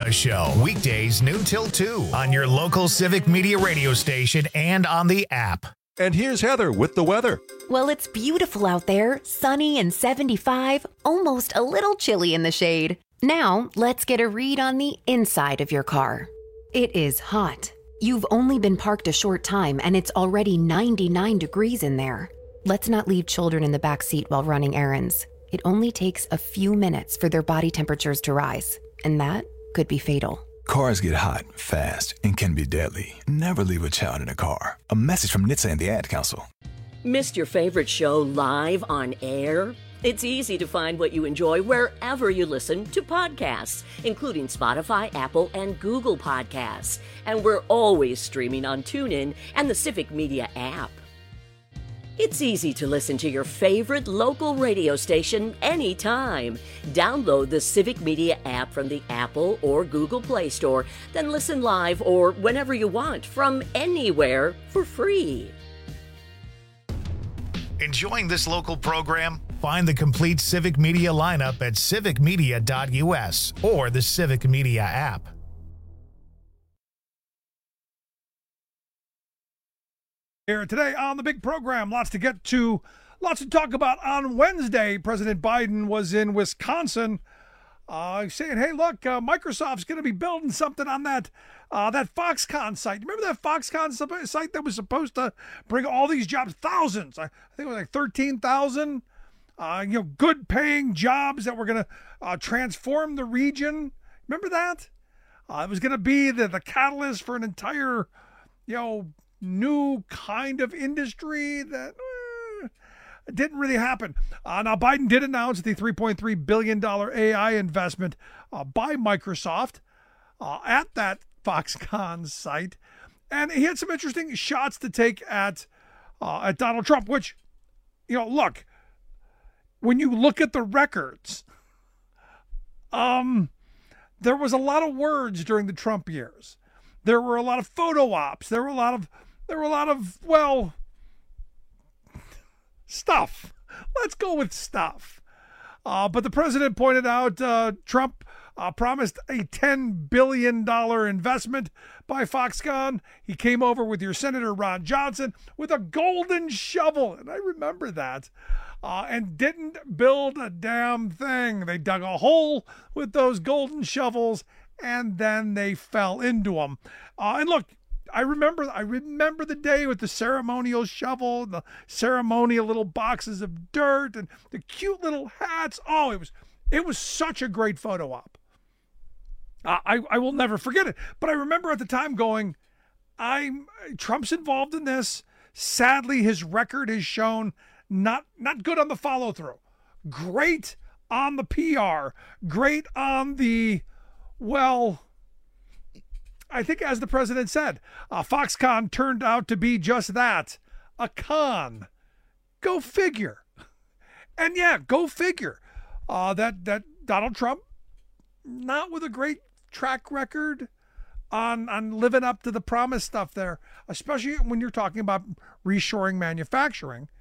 Lima Show. Weekdays noon till 2 on your local Civic Media radio station and on the app. And here's Heather with the weather. Well, it's beautiful out there, sunny and 75, almost a little chilly in the shade. Now, let's get a read on the inside of your car. It is hot. You've only been parked a short time and it's already 99 degrees in there. Let's not leave children in the back seat while running errands. It only takes a few minutes for their body temperatures to rise, and that could be fatal. Cars get hot, fast, and can be deadly. Never leave a child in a car. A message from NHTSA and the Ad Council. Missed your favorite show live on air? It's easy to find what you enjoy wherever you listen to podcasts, including Spotify, Apple, and Google Podcasts. And we're always streaming on TuneIn and the Civic Media app. It's easy to listen to your favorite local radio station anytime. Download the Civic Media app from the Apple or Google Play Store, then listen live or whenever you want from anywhere for free. Enjoying this local program? Find the complete Civic Media lineup at civicmedia.us or the Civic Media app. Here today on the big program, lots to get to, lots to talk about. On Wednesday, President Biden was in Wisconsin saying, hey, look, Microsoft's going to be building something on that Foxconn site. Remember that Foxconn site that was supposed to bring all these jobs, thousands, I think it was like 13,000, good paying jobs that were going to transform the region. Remember that? It was going to be the catalyst for an entire, new kind of industry that didn't really happen. Now, Biden did announce the $3.3 billion AI investment by Microsoft at that Foxconn site. And he had some interesting shots to take at Donald Trump, which, look, when you look at the records, there was a lot of words during the Trump years. There were a lot of photo ops. There were a lot of stuff. Let's go with stuff. But the president pointed out Trump promised a $10 billion investment by Foxconn. He came over with your Senator Ron Johnson with a golden shovel, and I remember that, and didn't build a damn thing. They dug a hole with those golden shovels, and then they fell into them. And look, I remember the day with the ceremonial shovel and the ceremonial little boxes of dirt and the cute little hats. Oh, it was such a great photo op. I will never forget it. But I remember at the time going, Trump's involved in this. Sadly, his record has shown not good on the follow through. Great on the PR. Great on the, I think as the president said, Foxconn turned out to be just that, a con. Go figure. And yeah, go figure. That Donald Trump, not with a great track record on living up to the promise stuff there, especially when you're talking about reshoring manufacturing.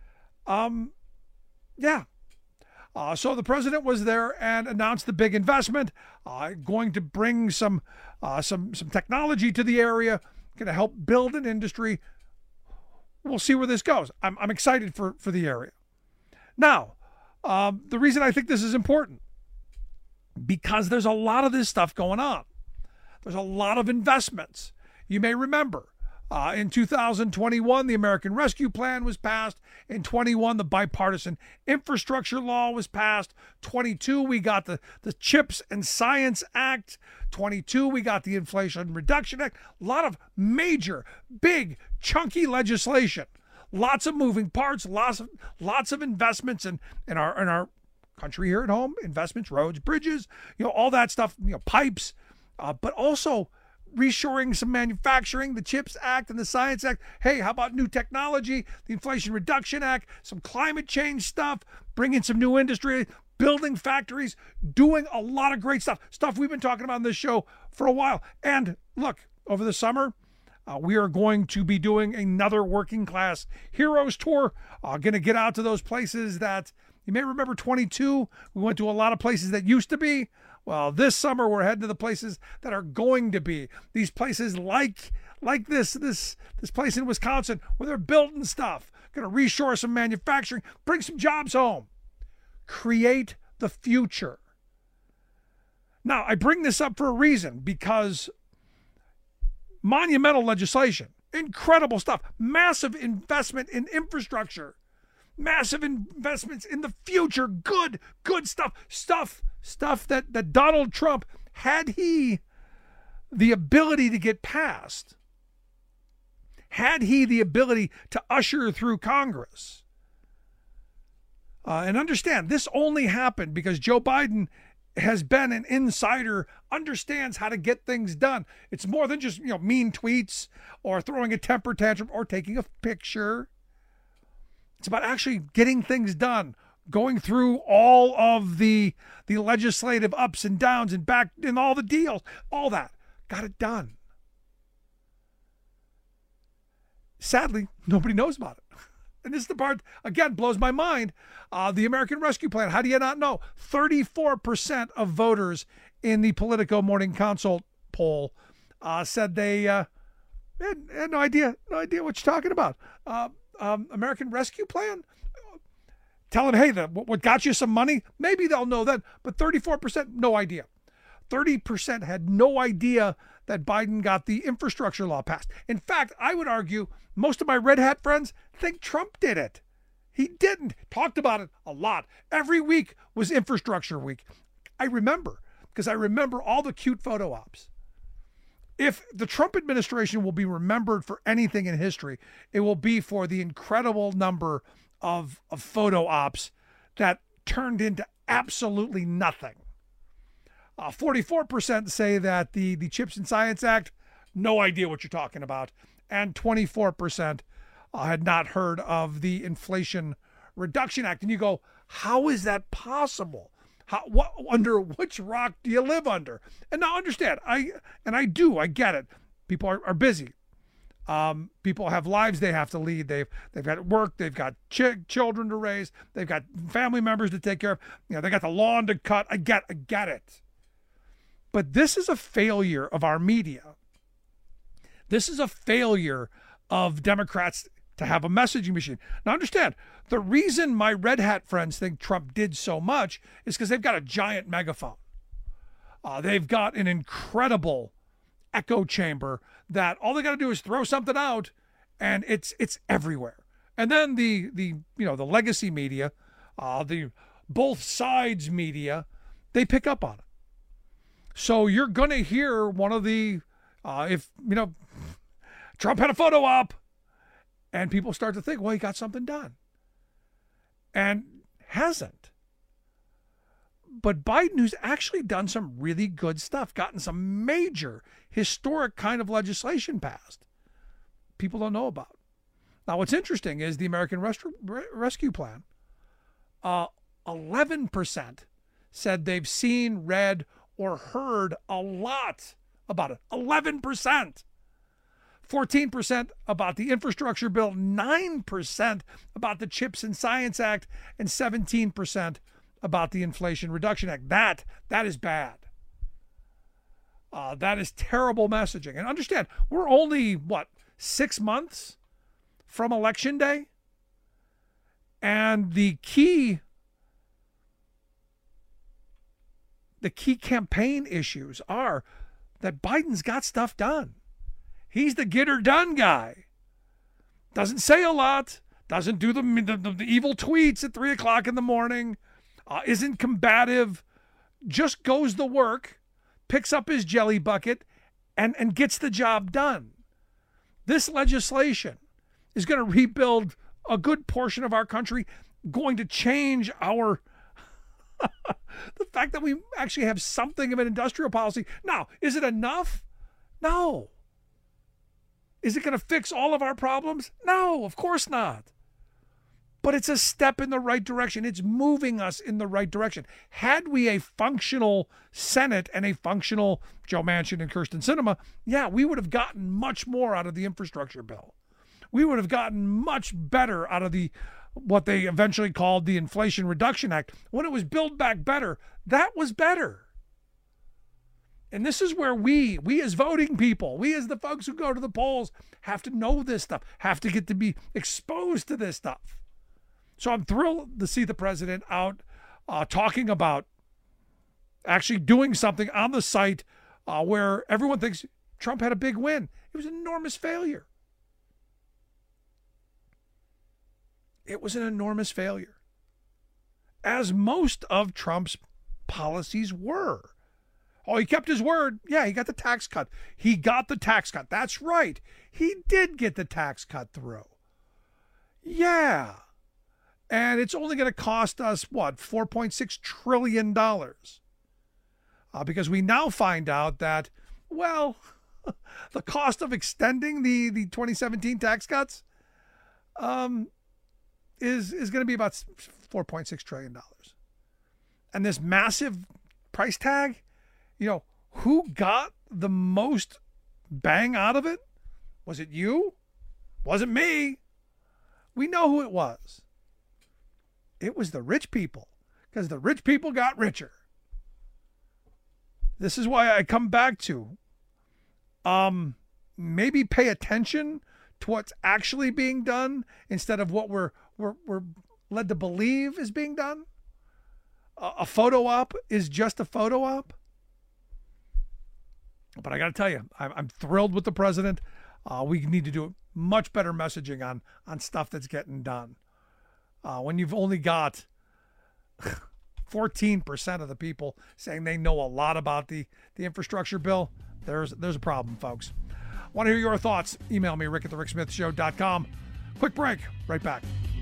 So the president was there and announced the big investment, going to bring some technology to the area, going to help build an industry. We'll see where this goes. I'm excited for the area. Now, the reason I think this is important, because there's a lot of this stuff going on. There's a lot of investments. You may remember in 2021, the American Rescue Plan was passed. In 21, the Bipartisan Infrastructure Law was passed. 22, we got the CHIPS and Science Act. 22, we got the Inflation Reduction Act. A lot of major, big, chunky legislation. Lots of moving parts, lots of investments in our country here at home, investments, roads, bridges, all that stuff, pipes, but also reshoring some manufacturing, the CHIPS Act and the Science Act. Hey, how about new technology, the Inflation Reduction Act, some climate change stuff, bringing some new industry, building factories, doing a lot of great stuff we've been talking about on this show for a while. And look, over the summer, we are going to be doing another Working Class Heroes Tour. Going to get out to those places that you may remember. 22, we went to a lot of places that used to be. Well, this summer we're heading to the places that are going to be. These places like this place in Wisconsin where they're building stuff, going to reshore some manufacturing, bring some jobs home. Create the future. Now, I bring this up for a reason, because monumental legislation, incredible stuff, massive investment in infrastructure, massive investments in the future, good stuff that Donald Trump, had he the ability to get passed, had he the ability to usher through Congress. And understand, this only happened because Joe Biden has been an insider, understands how to get things done. It's more than just, mean tweets or throwing a temper tantrum or taking a picture. It's about actually getting things done, going through all of the legislative ups and downs and back and all the deals, all that. Got it done. Sadly, nobody knows about it. And this is the part, again, blows my mind. The American Rescue Plan, how do you not know? 34% of voters in the Politico Morning Consult poll said they had no idea what you're talking about. American Rescue Plan? Tell them, hey, what got you some money? Maybe they'll know that, but 34%, no idea. 30% had no idea that Biden got the infrastructure law passed. In fact, I would argue most of my red hat friends think Trump did it. He didn't. Talked about it a lot. Every week was infrastructure week. I remember, because I remember all the cute photo ops. If the Trump administration will be remembered for anything in history, it will be for the incredible number of photo ops that turned into absolutely nothing. 44% say that the CHIPS and Science Act, no idea what you're talking about. And 24% had not heard of the Inflation Reduction Act. And you go, how is that possible? Under which rock do you live under? And now understand, I get it. People are busy. People have lives they have to lead. They've got work. They've got children to raise. They've got family members to take care of. They got the lawn to cut. I get it. But this is a failure of our media. This is a failure of Democrats to have a messaging machine. Now understand, the reason my red hat friends think Trump did so much is because they've got a giant megaphone. They've got an incredible echo chamber that all they got to do is throw something out and it's everywhere. And then the legacy media, the both sides media, they pick up on it. So you're going to hear one of the, Trump had a photo op, and people start to think, well, he got something done. And hasn't. But Biden, who's actually done some really good stuff, gotten some major, historic kind of legislation passed, people don't know about. Now, what's interesting is the American Rescue Plan, 11% said they've seen, read, or heard a lot about it. 11%. 14% about the infrastructure bill, 9% about the CHIPS and Science Act, and 17% about the Inflation Reduction Act. That is bad. That is terrible messaging. And understand, we're only, 6 months from Election Day? And the key campaign issues are that Biden's got stuff done. He's the get her done guy. Doesn't say a lot. Doesn't do the evil tweets at 3 o'clock in the morning. Isn't combative. Just goes to work, picks up his jelly bucket, and gets the job done. This legislation is going to rebuild a good portion of our country, going to change our the fact that we actually have something of an industrial policy. Now, is it enough? No. Is it going to fix all of our problems? No, of course not. But it's a step in the right direction. It's moving us in the right direction. Had we a functional Senate and a functional Joe Manchin and Kyrsten Sinema, we would have gotten much more out of the infrastructure bill. We would have gotten much better out of what they eventually called the Inflation Reduction Act. When it was Build Back Better, that was better. And this is where we as voting people, we as the folks who go to the polls, have to know this stuff, have to get to be exposed to this stuff. So I'm thrilled to see the president out talking about actually doing something on the site where everyone thinks Trump had a big win. It was an enormous failure. It was an enormous failure, as most of Trump's policies were. Oh, he kept his word. Yeah, he got the tax cut. He got the tax cut. That's right. He did get the tax cut through. Yeah. And it's only going to cost us, what, $4.6 trillion. Because we now find out that, well, the cost of extending the 2017 tax cuts is going to be about $4.6 trillion. And this massive price tag, you know, who got the most bang out of it? Was it you? Wasn't me. We know who it was. It was the rich people, because the rich people got richer. This is why I come back to maybe pay attention to what's actually being done instead of what we're led to believe is being done. A photo op is just a photo op. But I got to tell you, I'm thrilled with the president. We need to do much better messaging on stuff that's getting done. When you've only got 14% of the people saying they know a lot about the infrastructure bill, there's a problem, folks. Want to hear your thoughts? Email me, rick@thericksmithshow.com. Quick break. Right back.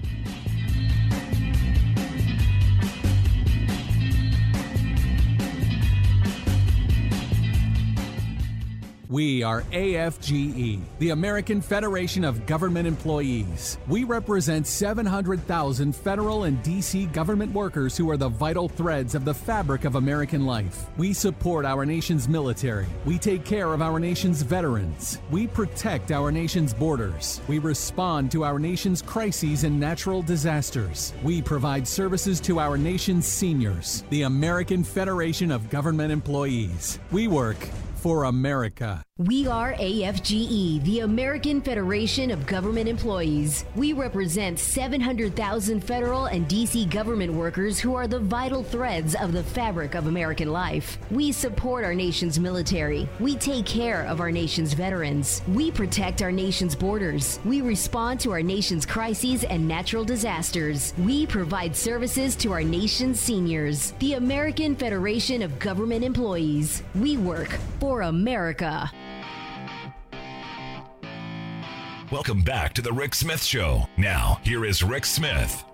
We are AFGE, the American Federation of Government Employees. We represent 700,000 federal and D.C. government workers who are the vital threads of the fabric of American life. We support our nation's military. We take care of our nation's veterans. We protect our nation's borders. We respond to our nation's crises and natural disasters. We provide services to our nation's seniors. The American Federation of Government Employees. We work for America. We are AFGE, the American Federation of Government Employees. We represent 700,000 federal and D.C. government workers who are the vital threads of the fabric of American life. We support our nation's military. We take care of our nation's veterans. We protect our nation's borders. We respond to our nation's crises and natural disasters. We provide services to our nation's seniors. The American Federation of Government Employees. We work for America. Welcome back to the Rick Smith Show. Now, here is Rick Smith.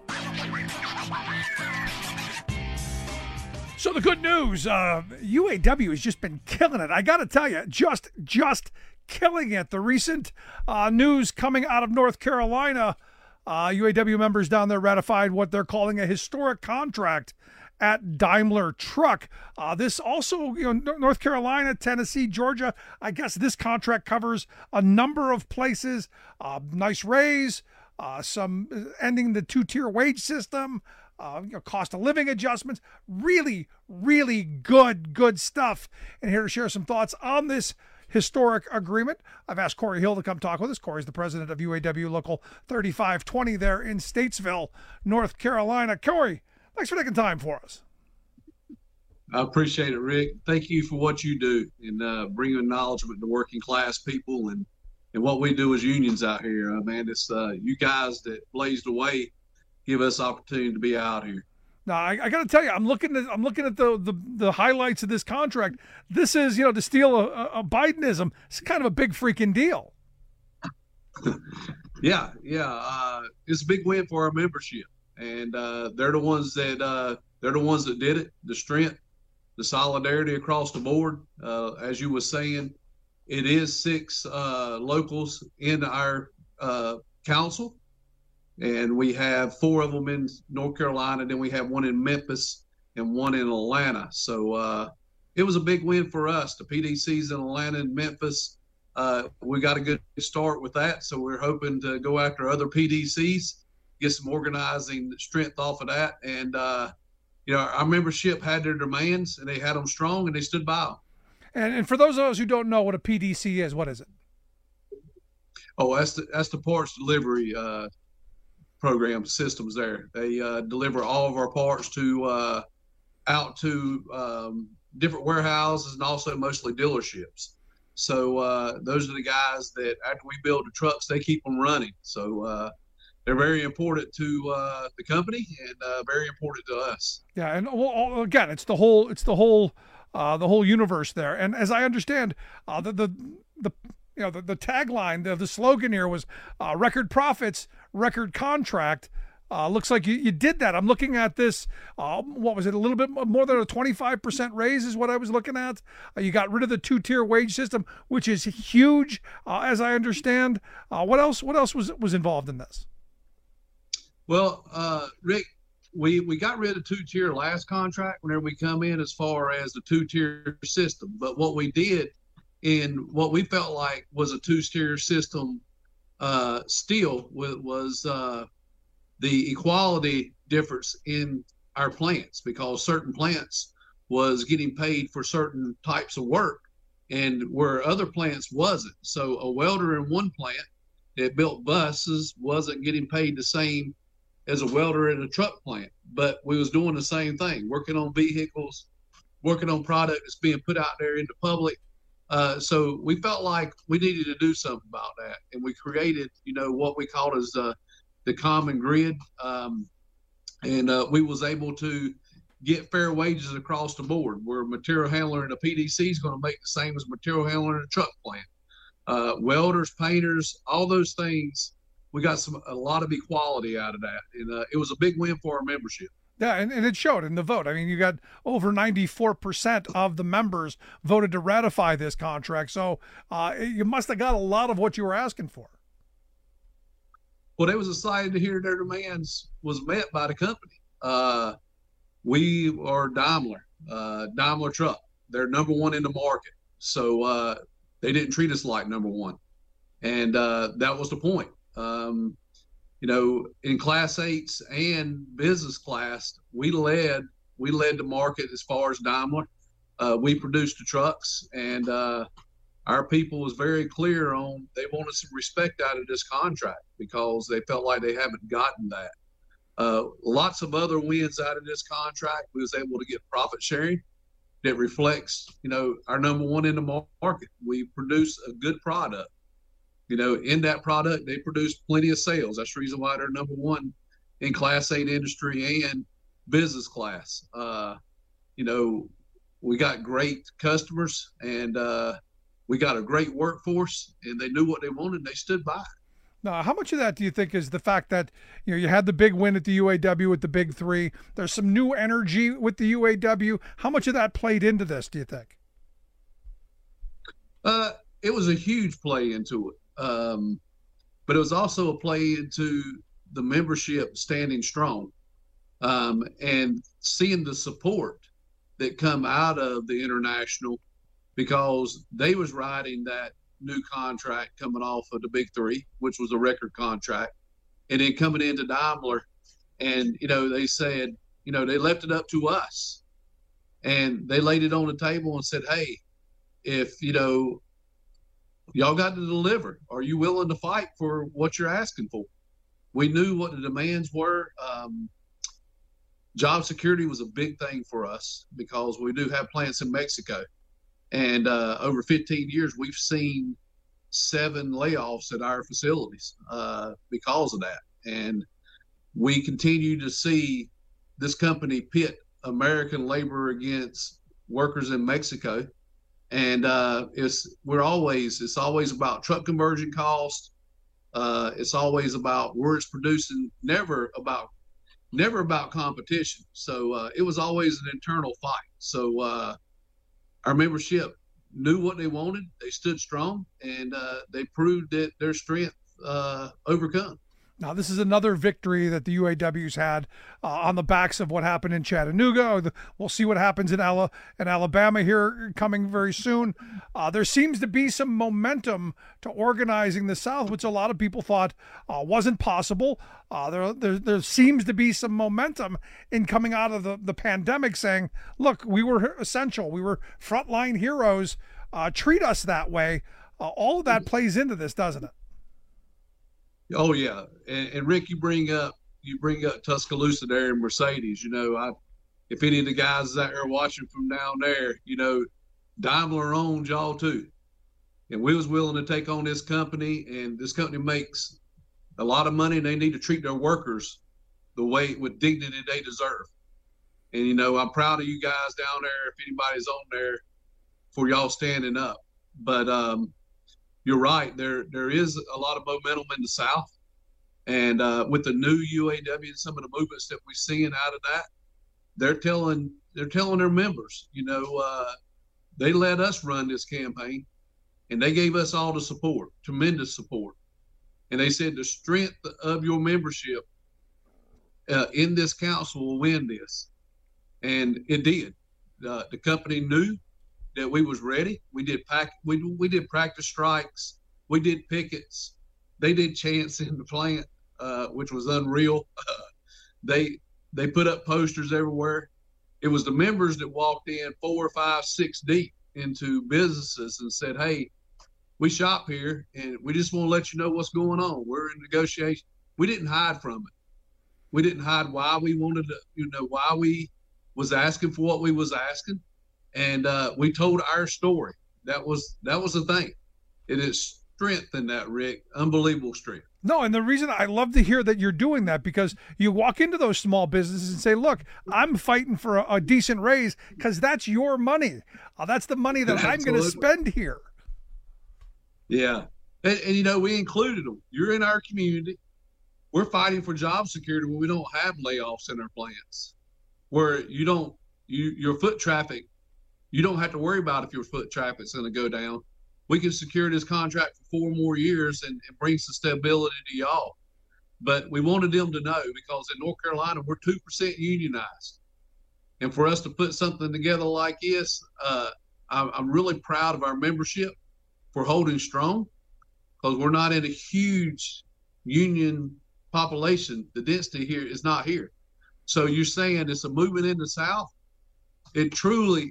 So the good news, UAW has just been killing it. I got to tell you, just killing it. The recent news coming out of North Carolina, UAW members down there ratified what they're calling a historic contract at Daimler Truck. This also, North Carolina, Tennessee, Georgia, I guess this contract covers a number of places. Nice raise, some ending the two-tier wage system, cost of living adjustments. Really, really good stuff. And here to share some thoughts on this historic agreement, I've asked Corey Hill to come talk with us. Corey's the president of UAW Local 3520 there in Statesville, North Carolina. Corey, thanks for taking time for us. I appreciate it, Rick. Thank you for what you do and bringing acknowledgement to working class people and what we do as unions out here. Man, it's you guys that blazed the way, give us opportunity to be out here. Now, I got to tell you, I'm looking at the highlights of this contract. This is, to steal a Bidenism, it's kind of a big freaking deal. Yeah. It's a big win for our membership. And they're the ones that did it. The strength, the solidarity across the board. As you were saying, it is 6 locals in our council, and we have 4 of them in North Carolina. Then we have one in Memphis and one in Atlanta. So it was a big win for us. The PDCs in Atlanta and Memphis. We got a good start with that. So we're hoping to go after other PDCs. Get some organizing strength off of that. And, our membership had their demands, and they had them strong, and they stood by them. And for those of us who don't know what a PDC is, what is it? Oh, that's the parts delivery program systems there. They deliver all of our parts to out to different warehouses and also mostly dealerships. So those are the guys that after we build the trucks, they keep them running. So they're very important to the company and very important to us. Yeah, and well, again, it's the whole universe there. And as I understand, the tagline, the slogan here was record profits, record contract. Looks like you did that. I'm looking at this. What was it? A little bit more than a 25% raise is what I was looking at. You got rid of the 2-tier wage system, which is huge, as I understand. What else was involved in this? Well, Rick, we got rid of 2-tier last contract whenever we come in as far as the 2-tier system. But what we did in what we felt like was a 2-tier system still was the equality difference in our plants, because certain plants was getting paid for certain types of work and where other plants wasn't. So a welder in one plant that built buses wasn't getting paid the same as a welder in a truck plant, but we was doing the same thing, working on vehicles, working on product that's being put out there in the public. So we felt like we needed to do something about that, and we created, what we called as the common grid, and we was able to get fair wages across the board. Where material handler in a PDC is going to make the same as material handler in a truck plant. Welders, painters, all those things. We got a lot of equality out of that, and it was a big win for our membership. Yeah, and it showed in the vote. I mean, you got over 94% of the members voted to ratify this contract, so you must have got a lot of what you were asking for. Well, they was excited to hear their demands was met by the company. We are Daimler Truck. They're number one in the market, so they didn't treat us like number one, and that was the point. In Class 8s and business class, we led the market as far as Daimler. We produced the trucks, and our people was very clear on they wanted some respect out of this contract because they felt like they haven't gotten that. Lots of other wins out of this contract. We was able to get profit sharing that reflects, our number one in the market. We produce a good product. In that product, they produce plenty of sales. That's the reason why they're number one in Class 8 industry and business class. We got great customers, and we got a great workforce, and they knew what they wanted, and they stood by. Now, how much of that do you think is the fact that you had the big win at the UAW with the Big Three? There's some new energy with the UAW. How much of that played into this, do you think? It was a huge play into it. But it was also a play into the membership standing strong, and seeing the support that come out of the international, because they was riding that new contract coming off of the Big Three, which was a record contract, and then coming into Daimler, and they said, they left it up to us, and they laid it on the table and said, hey, if y'all got to deliver. Are you willing to fight for what you're asking for? We knew what the demands were. Job security was a big thing for us because we do have plants in Mexico. And over 15 years, we've seen 7 layoffs at our facilities because of that. And we continue to see this company pit American labor against workers in Mexico. And it's always about truck conversion cost. It's always about where it's producing, never about competition. So it was always an internal fight. So our membership knew what they wanted. They stood strong, and they proved that their strength overcome. Now, this is another victory that the UAW's had on the backs of what happened in Chattanooga. We'll see what happens in Alabama here coming very soon. There seems to be some momentum to organizing the South, which a lot of people thought wasn't possible. There seems to be some momentum in coming out of the pandemic saying, look, we were essential. We were frontline heroes. Treat us that way. All of that plays into this, doesn't it? Oh yeah, and Rick, you bring up Tuscaloosa there and Mercedes. If any of the guys out there watching from down there, Daimler owned y'all too, and we was willing to take on this company, and this company makes a lot of money, and they need to treat their workers the way with dignity they deserve. And I'm proud of you guys down there. If anybody's on there, for y'all standing up, but you're right. There is a lot of momentum in the South, and with the new UAW and some of the movements that we're seeing out of that, they're telling their members, they let us run this campaign, and they gave us all the support, tremendous support, and they said the strength of your membership in this council will win this, and it did. The company knew that we was ready. We did practice strikes. We did pickets. They did chants in the plant, which was unreal. They put up posters everywhere. It was the members that walked in 4, 5, 6 deep into businesses and said, "Hey, we shop here, and we just want to let you know what's going on. We're in negotiation." We didn't hide from it. We didn't hide why we wanted to, why we was asking for what we was asking. And we told our story. That was the thing. It is strength in that, Rick. Unbelievable strength. No, and the reason I love to hear that you're doing that, because you walk into those small businesses and say, look, I'm fighting for a decent raise because that's your money. That's the money that I'm going to spend here. Yeah. And we included them. You're in our community. We're fighting for job security when we don't have layoffs in our plants, where your foot traffic, you don't have to worry about if your foot traffic's going to go down. We can secure this contract for 4 more years and bring some stability to y'all. But we wanted them to know, because in North Carolina, we're 2% unionized. And for us to put something together like this, I'm really proud of our membership for holding strong, because we're not in a huge union population. The density here is not here. So you're saying it's a movement in the South? It truly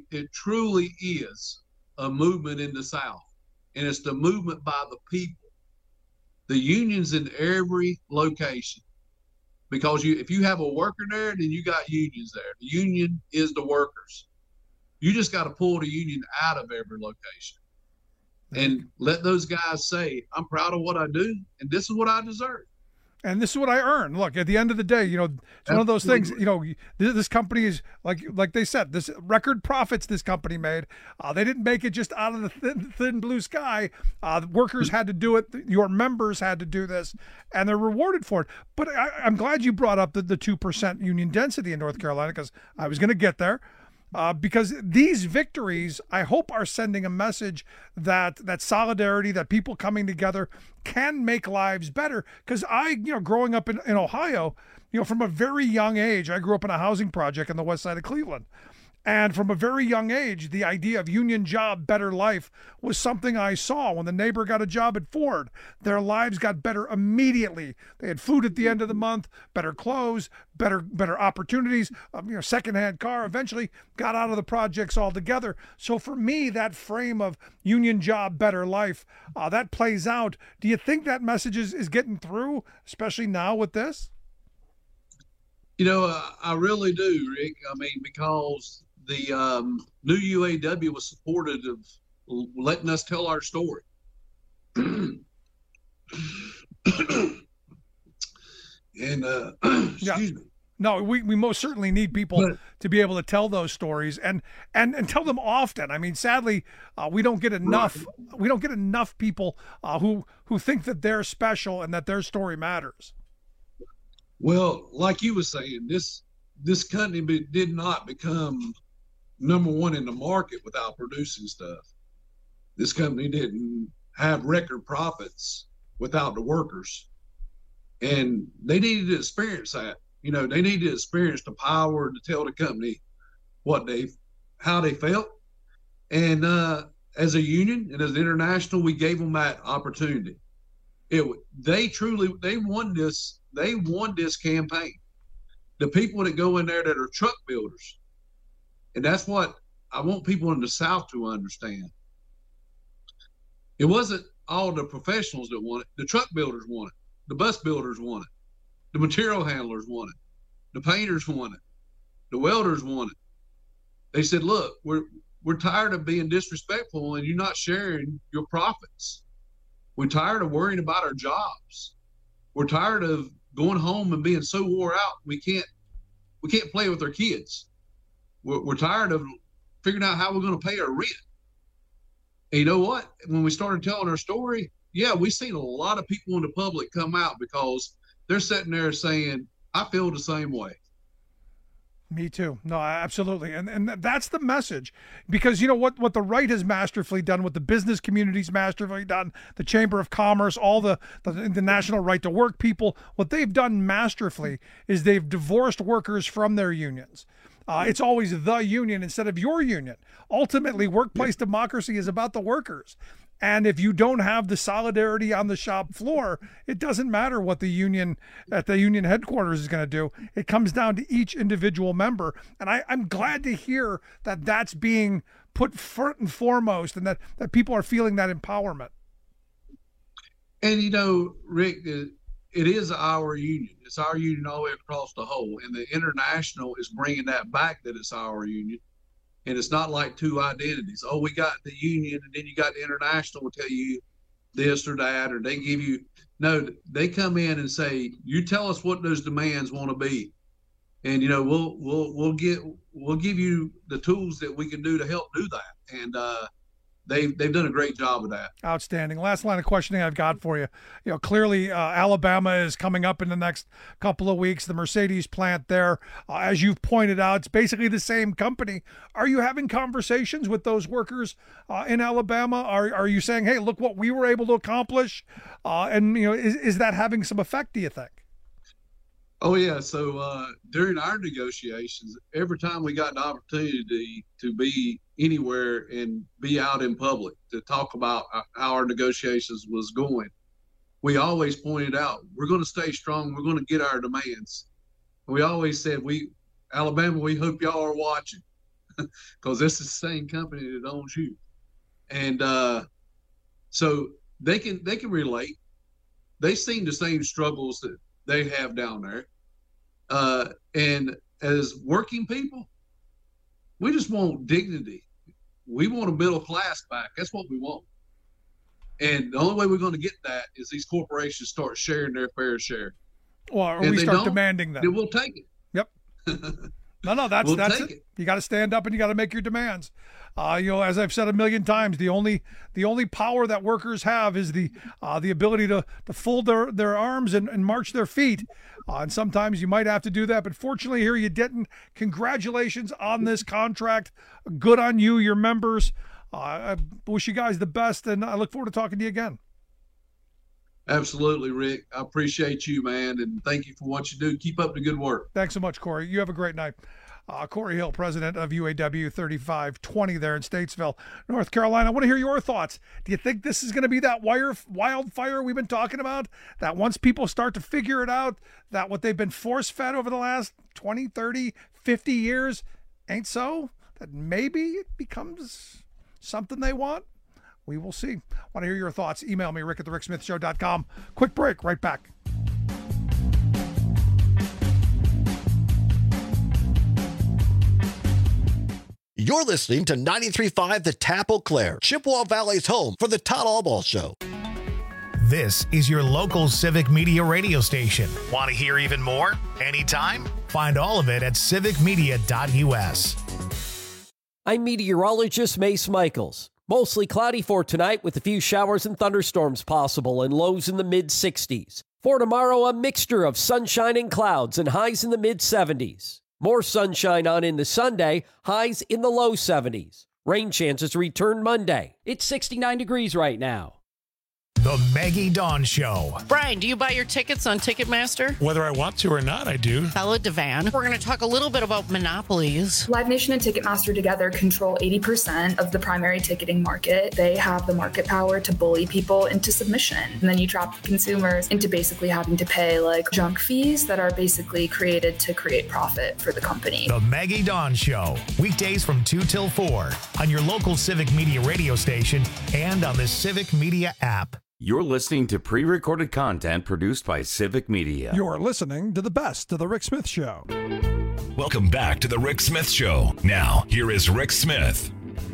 is a movement in the South, and it's the movement by the people. The unions in every location, because if you have a worker there, then you got unions there. The union is the workers. You just got to pull the union out of every location and let those guys say, I'm proud of what I do, and this is what I deserve. And this is what I earn. Look, at the end of the day, it's one of those things, this company is, like they said, this record profits this company made. They didn't make it just out of the thin blue sky. Workers had to do it. Your members had to do this, and they're rewarded for it. But I'm glad you brought up the 2% union density in North Carolina, because I was going to get there. Because these victories, I hope, are sending a message that solidarity, that people coming together can make lives better. Because growing up in Ohio, from a very young age, I grew up in a housing project in the west side of Cleveland. And from a very young age, the idea of union job, better life was something I saw. When the neighbor got a job at Ford, their lives got better immediately. They had food at the end of the month, better clothes, better opportunities, secondhand car, eventually got out of the projects altogether. So for me, that frame of union job, better life, that plays out. Do you think that message is getting through, especially now with this? I really do, Rick. Because the new UAW was supportive of letting us tell our story. And excuse me. No, we most certainly need people to be able to tell those stories and tell them often. Sadly, we don't get enough. Right. We don't get enough people who think that they're special and that their story matters. Well, like you were saying, this company did not become number one in the market without producing stuff. This company didn't have record profits without the workers. And they needed to experience that. You know, they needed to experience the power to tell the company how they felt. And as a union and as international, we gave them that opportunity. They won this campaign. The people that go in there that are truck builders, and that's what I want people in the South to understand. It wasn't all the professionals that won it. The truck builders won it. The bus builders won it. The material handlers won it. The painters won it. The welders won it. They said, look, we're tired of being disrespectful and you not sharing your profits. We're tired of worrying about our jobs. We're tired of going home and being so wore out we can't play with our kids. We're tired of figuring out how we're going to pay our rent. And you know what? When we started telling our story, yeah, we've seen a lot of people in the public come out because they're sitting there saying, I feel the same way. Me too. No, absolutely. And that's the message, because you know what the right has masterfully done, what the business community's masterfully done, the Chamber of Commerce, all the national right to work people, what they've done masterfully is they've divorced workers from their unions. It's always the union instead of your union. Ultimately, workplace democracy is about the workers. And if you don't have the solidarity on the shop floor, it doesn't matter what the union at the union headquarters is going to do. It comes down to each individual member. And I'm glad to hear that that's being put front and foremost, and that people are feeling that empowerment. And, you know, Rick, it is our union. It's our union all the way across the whole. And the international is bringing that back, that it's our union. And it's not like two identities. Oh, we got the union, and then you got the international will tell you this or that, or they give you. No, they come in and say, you tell us what those demands want to be. And, you know, we'll give you the tools that we can do to help do that. And they've done a great job of that. Outstanding. Last line of questioning I've got for you. You know, clearly Alabama is coming up in the next couple of weeks. The Mercedes plant there, as you've pointed out, it's basically the same company. Are you having conversations with those workers in Alabama? Are you saying, hey, look what we were able to accomplish? And, you know, is that having some effect, do you think? Oh, yeah. So during our negotiations, every time we got an opportunity to be anywhere and be out in public to talk about how our negotiations was going, we always pointed out, we're going to stay strong. We're going to get our demands. We always said, Alabama, we hope y'all are watching, because this is the same company that owns you. And so they can relate. They've seen the same struggles that they have down there. And as working people, we just want dignity. We want a middle class back. That's what we want. And the only way we're going to get that is these corporations start sharing their fair share. Or we start demanding that. Then we'll take it. Yep. No, that's it. You got to stand up and you got to make your demands. You know, as I've said a million times, the only power that workers have is the ability to fold their arms and march their feet. And sometimes you might have to do that, but fortunately here you didn't. Congratulations on this contract. Good on you, your members. I wish you guys the best, and I look forward to talking to you again. Absolutely, Rick. I appreciate you, man, and thank you for what you do. Keep up the good work. Thanks so much, Corey. You have a great night. Corey Hill, president of UAW 3520 there in Statesville, North Carolina. I want to hear your thoughts. Do you think this is going to be that wildfire we've been talking about? That once people start to figure it out, that what they've been force-fed over the last 20, 30, 50 years ain't so? That maybe it becomes something they want? We will see. Want to hear your thoughts? Email me, rick@thericksmithshow.com. Quick break, right back. You're listening to 93.5 The Tap Eau Claire, Chippewa Valley's home for the Todd Albaugh Show. This is your local Civic Media radio station. Want to hear even more? Anytime? Find all of it at civicmedia.us. I'm meteorologist Mace Michaels. Mostly cloudy for tonight with a few showers and thunderstorms possible and lows in the mid-60s. For tomorrow, a mixture of sunshine and clouds and highs in the mid-70s. More sunshine on into Sunday, highs in the low 70s. Rain chances return Monday. It's 69 degrees right now. The Maggie Dawn Show. Brian, do you buy your tickets on Ticketmaster? Whether I want to or not, I do. Bella Devan. We're going to talk a little bit about monopolies. Live Nation and Ticketmaster together control 80% of the primary ticketing market. They have the market power to bully people into submission. And then you trap consumers into basically having to pay like junk fees that are basically created to create profit for the company. The Maggie Dawn Show. Weekdays from 2 till 4 on your local Civic Media radio station and on the Civic Media app. You're listening to pre-recorded content produced by Civic Media. You're listening to the best of The Rick Smith Show. Welcome back to The Rick Smith Show. Now, here is Rick Smith.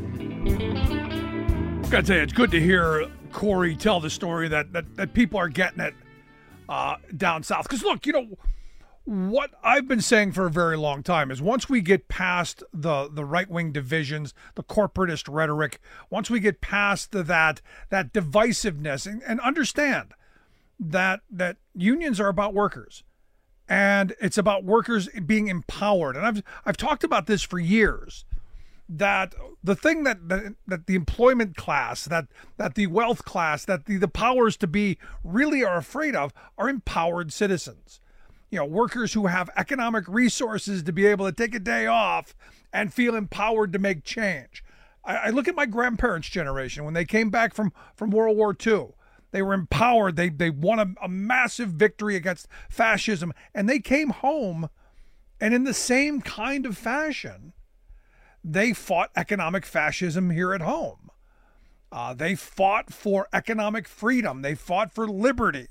I've got to tell you, it's good to hear Corey tell the story that people are getting it down south. Because look, what I've been saying for a very long time is once we get past the right-wing divisions, the corporatist rhetoric, once we get past that divisiveness and understand that unions are about workers and it's about workers being empowered. And I've talked about this for years, that the thing that the employment class, that the wealth class, that the powers to be really are afraid of are empowered citizens. Workers who have economic resources to be able to take a day off and feel empowered to make change. I look at my grandparents' generation when they came back from World War II. They were empowered. They won a massive victory against fascism, and they came home, and in the same kind of fashion, they fought economic fascism here at home. They fought for economic freedom. They fought for liberty.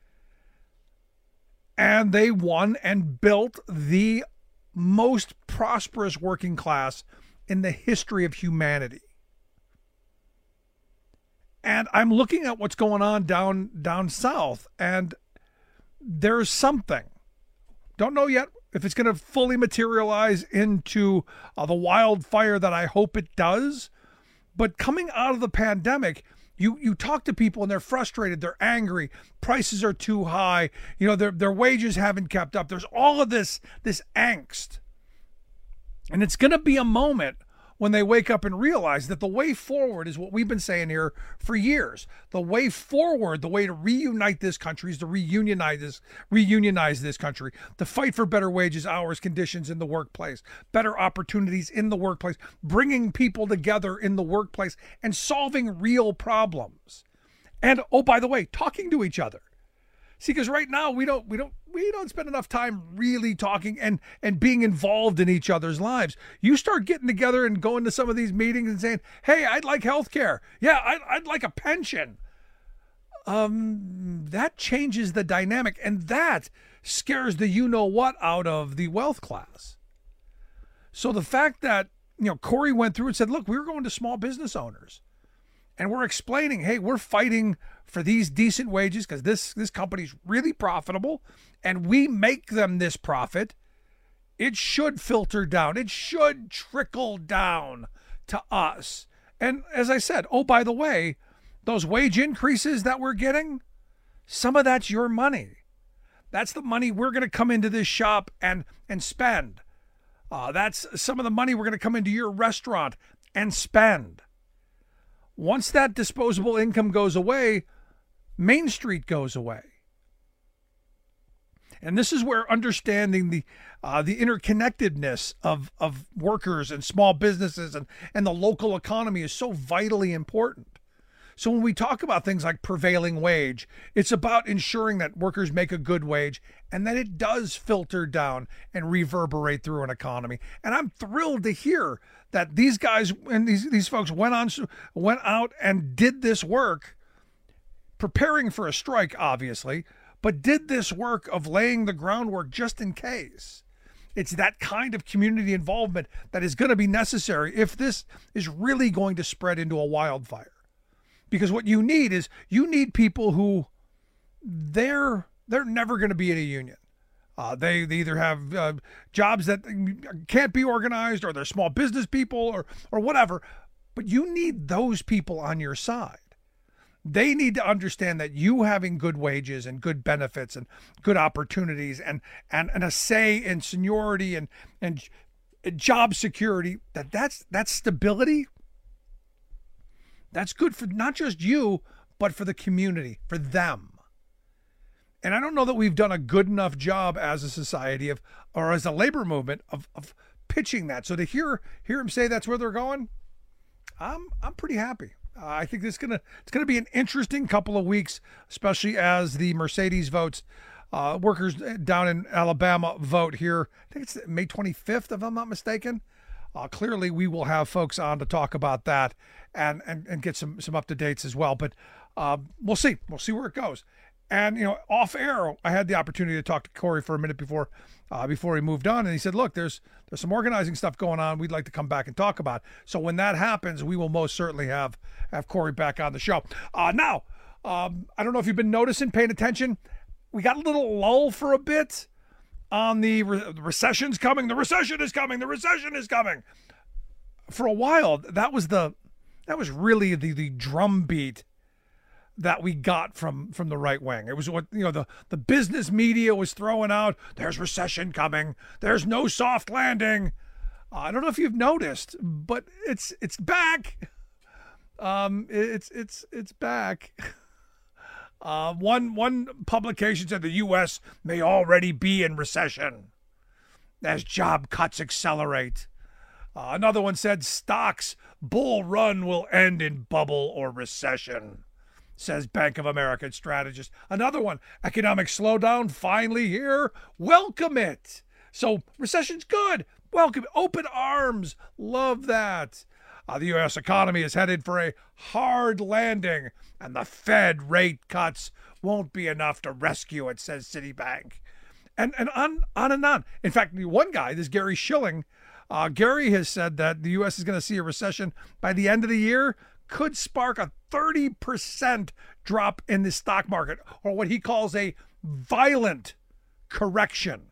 And they won and built the most prosperous working class in the history of humanity. And I'm looking at what's going on down south, and there's something. Don't know yet if it's going to fully materialize into the wildfire that I hope it does. But coming out of the pandemic, You talk to people and they're frustrated, they're angry, prices are too high, their wages haven't kept up. There's all of this angst. And it's going to be a moment when they wake up and realize that the way forward is what we've been saying here for years. The way forward, the way to reunite this country is to reunionize this country, to fight for better wages, hours, conditions in the workplace, better opportunities in the workplace, bringing people together in the workplace and solving real problems. And, oh, by the way, talking to each other. See, because right now we don't spend enough time really talking and being involved in each other's lives. You start getting together and going to some of these meetings and saying, hey, I'd like health care. Yeah, I'd like a pension. That changes the dynamic, and that scares the you-know-what out of the wealth class. So the fact that, Corey went through and said, look, we were going to small business owners. And we're explaining, hey, we're fighting for these decent wages because this company's really profitable and we make them this profit. It should filter down. It should trickle down to us. And as I said, oh, by the way, those wage increases that we're getting, some of that's your money. That's the money we're going to come into this shop and spend. That's some of the money we're going to come into your restaurant and spend. Once that disposable income goes away, Main Street goes away. And this is where understanding the interconnectedness of workers and small businesses and the local economy is so vitally important. So when we talk about things like prevailing wage, it's about ensuring that workers make a good wage and that it does filter down and reverberate through an economy. And I'm thrilled to hear that these guys and these folks went out and did this work, preparing for a strike, obviously, but did this work of laying the groundwork just in case. It's that kind of community involvement that is going to be necessary if this is really going to spread into a wildfire. Because what you need is people who they're never going to be in a union. They either have jobs that can't be organized, or they're small business people, or whatever. But you need those people on your side. They need to understand that you having good wages and good benefits and good opportunities and a say in seniority and job security, that's stability. That's good for not just you, but for the community, for them. And I don't know that we've done a good enough job as a society or as a labor movement of pitching that. So to hear him say that's where they're going, I'm pretty happy. I think it's gonna be an interesting couple of weeks, especially as the Mercedes votes, workers down in Alabama vote here. I think it's May 25th, if I'm not mistaken. Clearly, we will have folks on to talk about that and get some up to dates as well. But we'll see. We'll see where it goes. And off air, I had the opportunity to talk to Corey for a minute before he moved on, and he said, "Look, there's some organizing stuff going on. We'd like to come back and talk about." So when that happens, we will most certainly have Corey back on the show. Now, I don't know if you've been noticing, paying attention. We got a little lull for a bit on the recession's coming. The recession is coming. The recession is coming. For a while, that was really the drumbeat that we got from the right wing. It was what the business media was throwing out. There's recession coming. There's no soft landing. I don't know if you've noticed, but it's back. It's back. One publication said the U.S. may already be in recession as job cuts accelerate. Another one said stocks bull run will end in bubble or recession, says Bank of America strategist. Another one, economic slowdown finally here. Welcome it. So recession's good. Welcome. Open arms. Love that. The U.S. economy is headed for a hard landing, and the Fed rate cuts won't be enough to rescue it, says Citibank. And on and on. In fact, one guy, this Gary Schilling, Gary has said that the U.S. is going to see a recession by the end of the year, could spark a 30% drop in the stock market, or what he calls a violent correction.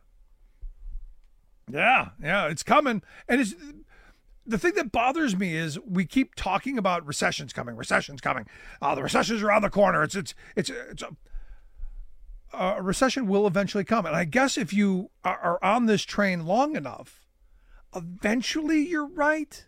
Yeah, it's coming. And the thing that bothers me is we keep talking about recession's coming. The recession's around the corner. A recession will eventually come. And I guess if you are on this train long enough, eventually you're right.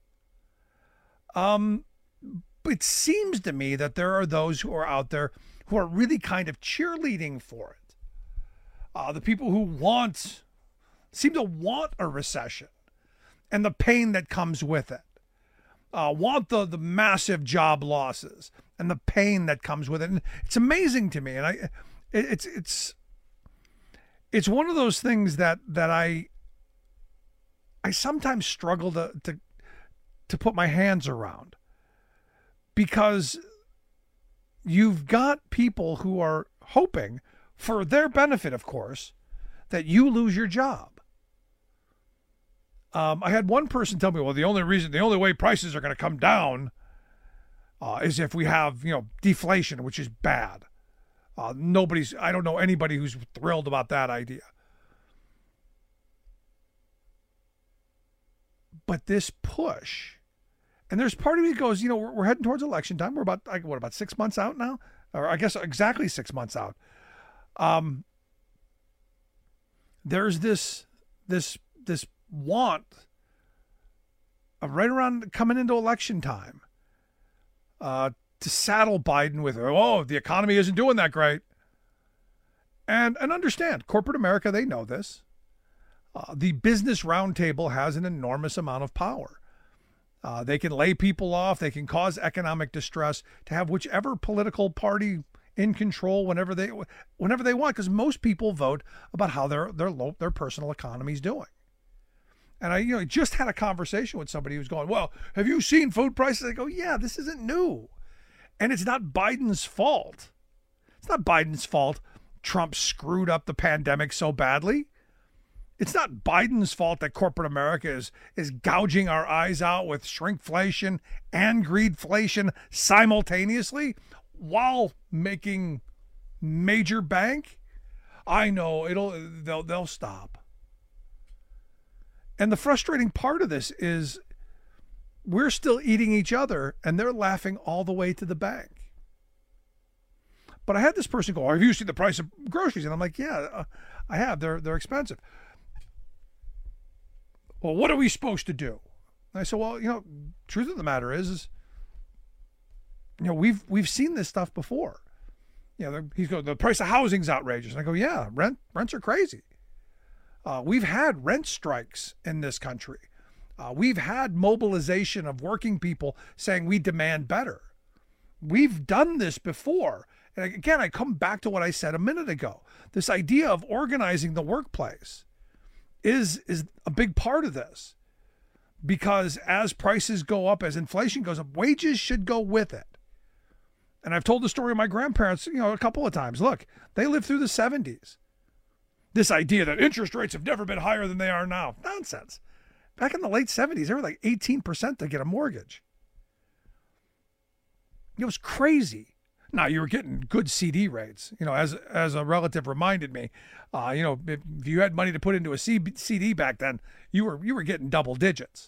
It seems to me that there are those who are out there who are really kind of cheerleading for it. The people who seem to want a recession and the pain that comes with it. Want the massive job losses and the pain that comes with it. And it's amazing to me. And it's one of those things that I sometimes struggle to put my hands around. Because you've got people who are hoping, for their benefit, of course, that you lose your job. I had one person tell me, well, the only way prices are going to come down is if we have, deflation, which is bad. I don't know anybody who's thrilled about that idea. But this push, and there's part of me that goes, we're heading towards election time. We're about 6 months out now? Or I guess exactly 6 months out. There's this want of right around coming into election time to saddle Biden with, the economy isn't doing that great. And understand, corporate America, they know this. The Business Roundtable has an enormous amount of power. They can lay people off. They can cause economic distress to have whichever political party in control whenever they want, because most people vote about how their personal economy is doing. And I just had a conversation with somebody who's going, well, have you seen food prices? I go, yeah, this isn't new. And it's not Biden's fault. It's not Biden's fault Trump screwed up the pandemic so badly. It's not Biden's fault that corporate America is gouging our eyes out with shrinkflation and greedflation simultaneously while making major bank. I know they'll stop. And the frustrating part of this is we're still eating each other and they're laughing all the way to the bank. But I had this person go, have you seen the price of groceries? And I'm like, yeah, I have. They're expensive. Well, what are we supposed to do? And I said, well, truth of the matter is You know, we've seen this stuff before. You know, he's going, the price of housing's outrageous. And I go, yeah, rents are crazy. We've had rent strikes in this country. We've had mobilization of working people saying we demand better. We've done this before. And again, I come back to what I said a minute ago. This idea of organizing the workplace is a big part of this. Because as prices go up, as inflation goes up, wages should go with it. And I've told the story of my grandparents, a couple of times. Look, they lived through the 70s. This idea that interest rates have never been higher than they are now. Nonsense. Back in the late 70s, they were like 18% to get a mortgage. It was crazy. Now, you were getting good CD rates. As a relative reminded me, if you had money to put into a CD back then, you were getting double digits.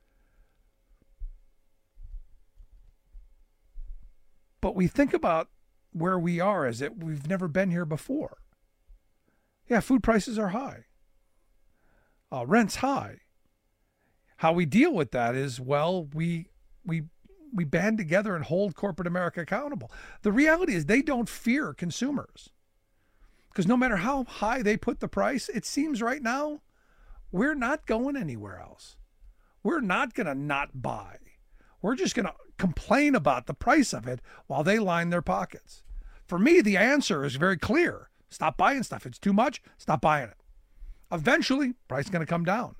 But we think about where we are as it we've never been here before. Yeah, food prices are high. Rent's high. How we deal with that is, well, we band together and hold corporate America accountable. The reality is they don't fear consumers. Because no matter how high they put the price, it seems right now, we're not going anywhere else. We're not going to not buy. We're just going to complain about the price of it while they line their pockets. For me, the answer is very clear. Stop buying stuff. It's too much. Stop buying it. Eventually, price is going to come down.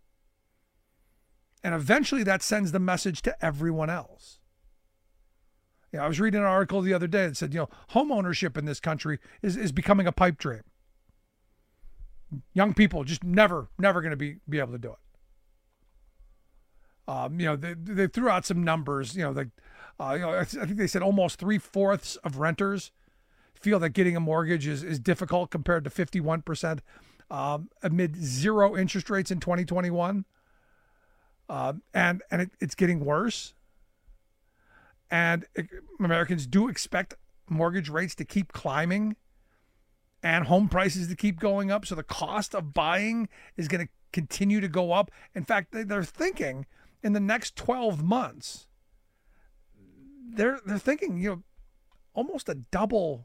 And eventually that sends the message to everyone else. I was reading an article the other day that said, home ownership in this country is becoming a pipe dream. Young people just never going to be able to do it. They threw out some numbers. I think they said almost 3/4 of renters feel that getting a mortgage is difficult compared to 51% amid zero interest rates in 2021. And it's getting worse. And Americans do expect mortgage rates to keep climbing and home prices to keep going up. So the cost of buying is going to continue to go up. In fact, they're thinking in the next 12 months, they're thinking, almost a double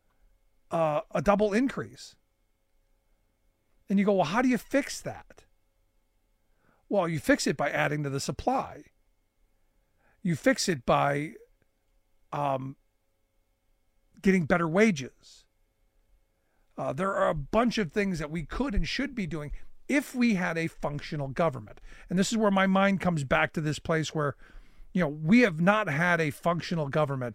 increase. And you go, well, how do you fix that? Well, you fix it by adding to the supply. You fix it by getting better wages. There are a bunch of things that we could and should be doing if we had a functional government. And this is where my mind comes back to this place where, we have not had a functional government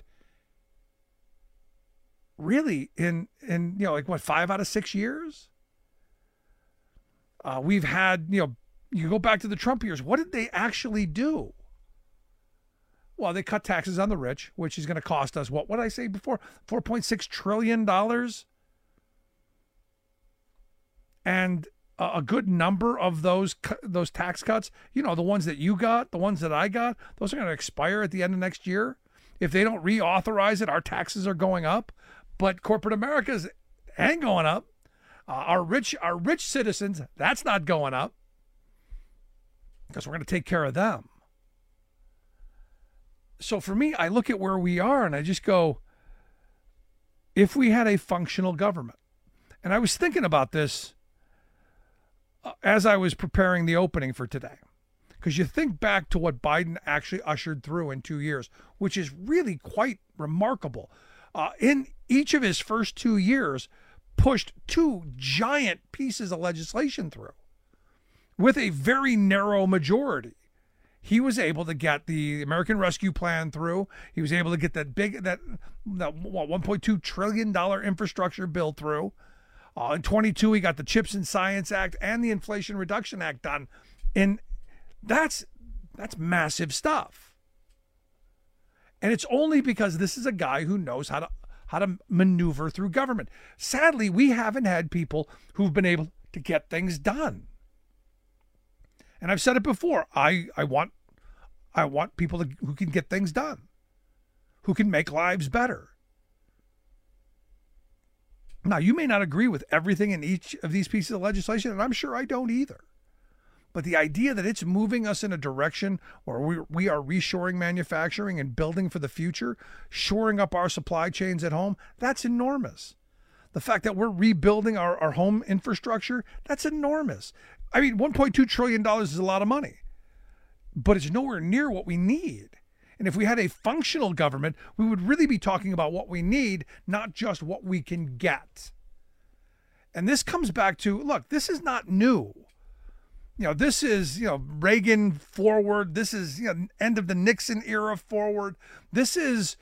really in 5 out of 6 years? We've had, you go back to the Trump years. What did they actually do? Well, they cut taxes on the rich, which is going to cost us, what did I say before? $4.6 trillion. And a good number of those tax cuts, the ones that you got, the ones that I got, those are going to expire at the end of next year. If they don't reauthorize it, our taxes are going up. But corporate America's ain't going up. Our rich citizens, that's not going up. Because we're going to take care of them. So for me, I look at where we are and I just go, if we had a functional government, and I was thinking about this as I was preparing the opening for today, because you think back to what Biden actually ushered through in 2 years, which is really quite remarkable. In each of his first 2 years, pushed 2 giant pieces of legislation through with a very narrow majority. He was able to get the American Rescue Plan through. He was able to get that $1.2 trillion infrastructure bill through. In 22, he got the CHIPS and Science Act and the Inflation Reduction Act done. And that's massive stuff. And it's only because this is a guy who knows how to maneuver through government. Sadly, we haven't had people who've been able to get things done. And I've said it before. I want people who can get things done, who can make lives better. Now, you may not agree with everything in each of these pieces of legislation, and I'm sure I don't either. But the idea that it's moving us in a direction where we are reshoring manufacturing and building for the future, shoring up our supply chains at home, that's enormous. The fact that we're rebuilding our home infrastructure, that's enormous. I mean, $1.2 trillion is a lot of money, but it's nowhere near what we need. And if we had a functional government, we would really be talking about what we need, not just what we can get. And this comes back to, look, this is not new. This is, Reagan forward. This is, end of the Nixon era forward. This is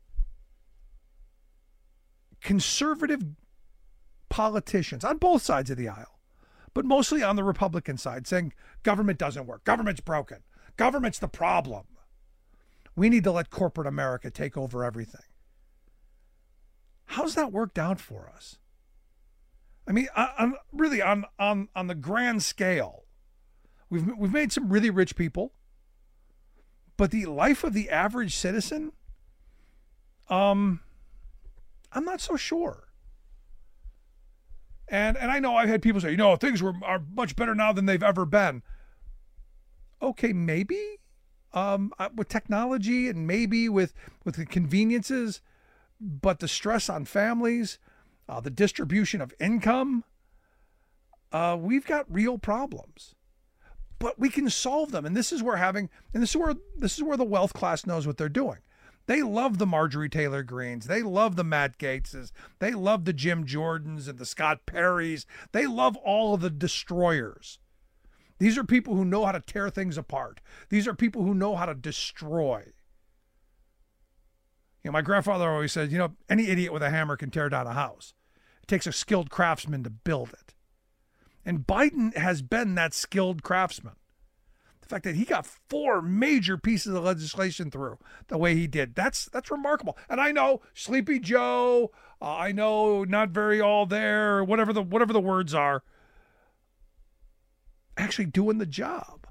conservative politicians on both sides of the aisle, but mostly on the Republican side, saying government doesn't work. Government's broken. Government's the problem. We need to let corporate America take over everything. How's that worked out for us? I mean, really on the grand scale, we've made some really rich people, but the life of the average citizen, I'm not so sure. And I know I've had people say, things are much better now than they've ever been. Okay, maybe with technology and maybe with the conveniences, but the stress on families, the distribution of income, we've got real problems. But we can solve them, and this is where the wealth class knows what they're doing. They love the Marjorie Taylor Greens. They love the Matt Gaetzes. They love the Jim Jordans and the Scott Perrys. They love all of the destroyers. These are people who know how to tear things apart. These are people who know how to destroy. My grandfather always said, any idiot with a hammer can tear down a house. It takes a skilled craftsman to build it. And Biden has been that skilled craftsman. The fact that he got 4 major pieces of legislation through the way he did, that's remarkable. And I know Sleepy Joe, I know not very all there, whatever the words are, actually doing the job.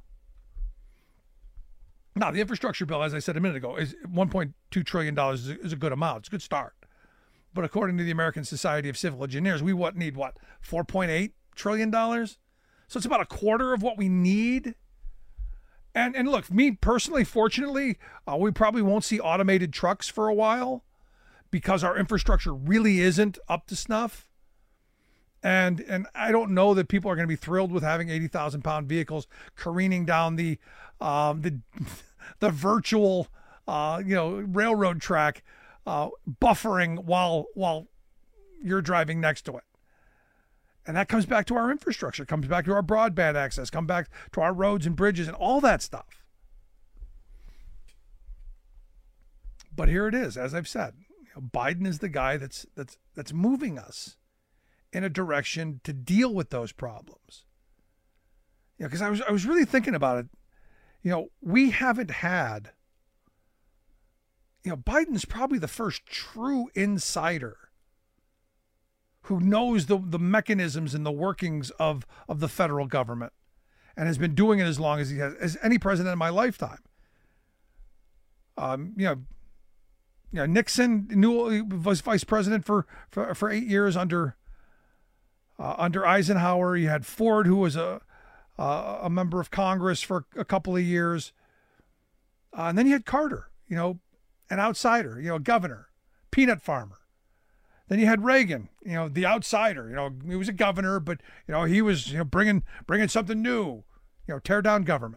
Now, the infrastructure bill, as I said a minute ago, is $1.2 trillion is a good amount. It's a good start. But according to the American Society of Civil Engineers, we need $4.8 trillion? So it's about a quarter of what we need. And look, me personally, fortunately, we probably won't see automated trucks for a while because our infrastructure really isn't up to snuff. And I don't know that people are going to be thrilled with having 80,000-pound vehicles careening down the virtual railroad track, buffering while you're driving next to it. And that comes back to our infrastructure, comes back to our broadband access, comes back to our roads and bridges and all that stuff. But here it is, as I've said, Biden is the guy that's moving us in a direction to deal with those problems. Because I was really thinking about it. We haven't had. Biden's probably the first true insider who knows the mechanisms and the workings of the federal government and has been doing it as long as he has, as any president in my lifetime. Nixon was vice president for 8 years under Eisenhower. You had Ford, who was a member of Congress for a couple of years. And then you had Carter, an outsider, a governor, peanut farmer. Then you had Reagan, the outsider. He was a governor, but he was bringing something new. Tear down government.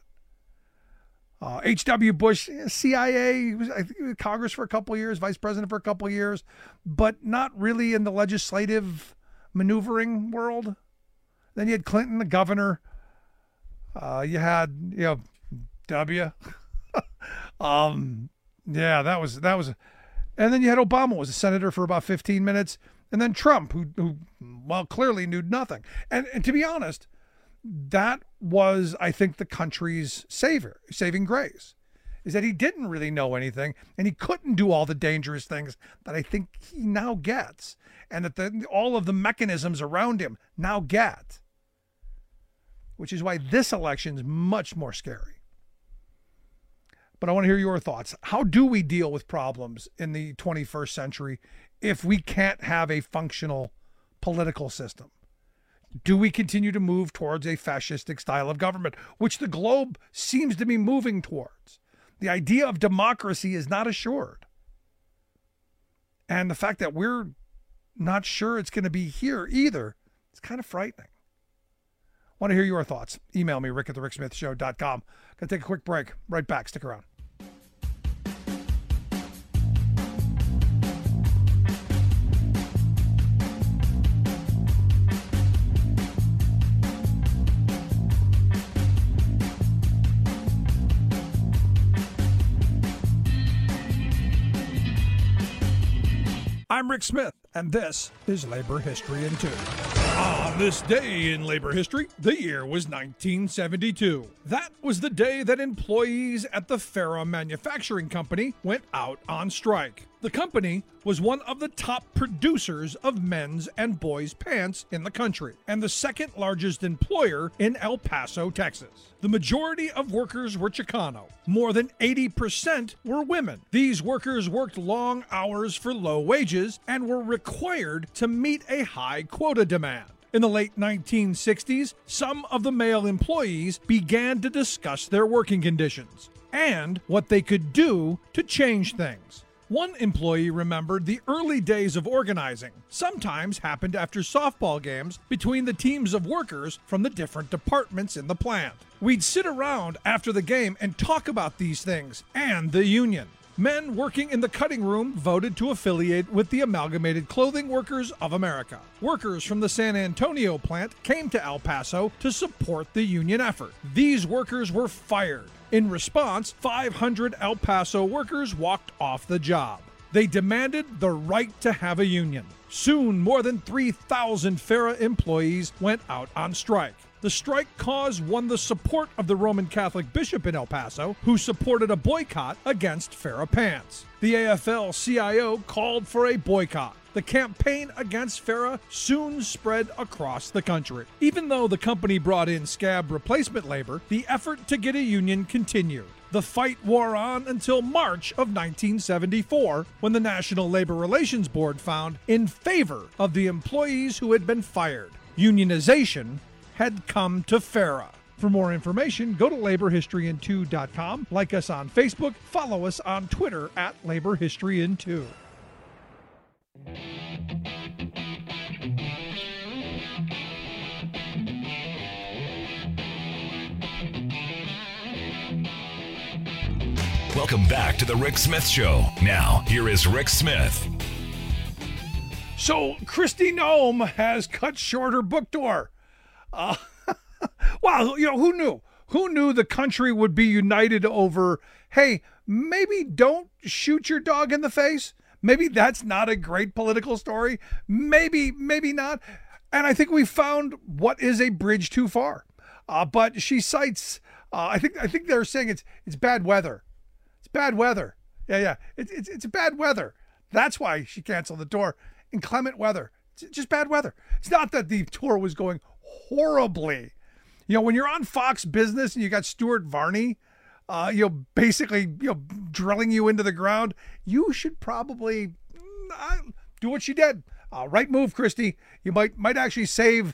H.W. Bush, CIA, he was Congress for a couple of years, vice president for a couple of years, but not really in the legislative maneuvering world. Then you had Clinton, the governor. You had W. Yeah, that was. And then you had Obama was a senator for about 15 minutes. And then Trump, who clearly knew nothing. And to be honest, that was, I think, the country's saving grace, is that he didn't really know anything and he couldn't do all the dangerous things that I think he now gets, and that all of the mechanisms around him now get, which is why this election is much more scary. But I want to hear your thoughts. How do we deal with problems in the 21st century if we can't have a functional political system? Do we continue to move towards a fascistic style of government, which the globe seems to be moving towards? The idea of democracy is not assured. And the fact that we're not sure it's going to be here either, it's kind of frightening. Want to hear your thoughts? Email me, rick@thericksmithshow.com. Going to take a quick break. Right back. Stick around. I'm Rick Smith, and this is Labor History in 2. On this day in labor history, the year was 1972. That was the day that employees at the Farrah Manufacturing Company went out on strike. The company was one of the top producers of men's and boys' pants in the country, and the second largest employer in El Paso, Texas. The majority of workers were Chicano. More than 80% were women. These workers worked long hours for low wages and were required to meet a high quota demand. In the late 1960s, some of the male employees began to discuss their working conditions and what they could do to change things. One employee remembered the early days of organizing sometimes happened after softball games between the teams of workers from the different departments in the plant. We'd sit around after the game and talk about these things and the union. Men working in the cutting room voted to affiliate with the Amalgamated Clothing Workers of America. Workers from the San Antonio plant came to El Paso to support the union effort. These workers were fired. In response, 500 El Paso workers walked off the job. They demanded the right to have a union. Soon, more than 3,000 Farrah employees went out on strike. The strike cause won the support of the Roman Catholic bishop in El Paso, who supported a boycott against Farrah pants. The AFL-CIO called for a boycott. The campaign against Farrah soon spread across the country. Even though the company brought in scab replacement labor, the effort to get a union continued. The fight wore on until March of 1974, when the National Labor Relations Board found in favor of the employees who had been fired. Unionization had come to Farrah. For more information, go to laborhistoryin2.com, like us on Facebook, follow us on Twitter @laborhistoryin2. Welcome back to the Rick Smith Show. Now, here is Rick Smith. So, Kristi Noem has cut short her book tour. Wow, who knew? Who knew the country would be united over, hey, maybe don't shoot your dog in the face? Maybe that's not a great political story. Maybe not. And I think we found what is a bridge too far. But she cites, I think they're saying it's bad weather. It's bad weather. Yeah. It's bad weather. That's why she canceled the tour. Inclement weather. It's just bad weather. It's not that the tour was going horribly. When you're on Fox Business and you got Stuart Varney, basically, drilling you into the ground, you should probably do what she did. Right move, Kristi. You might actually save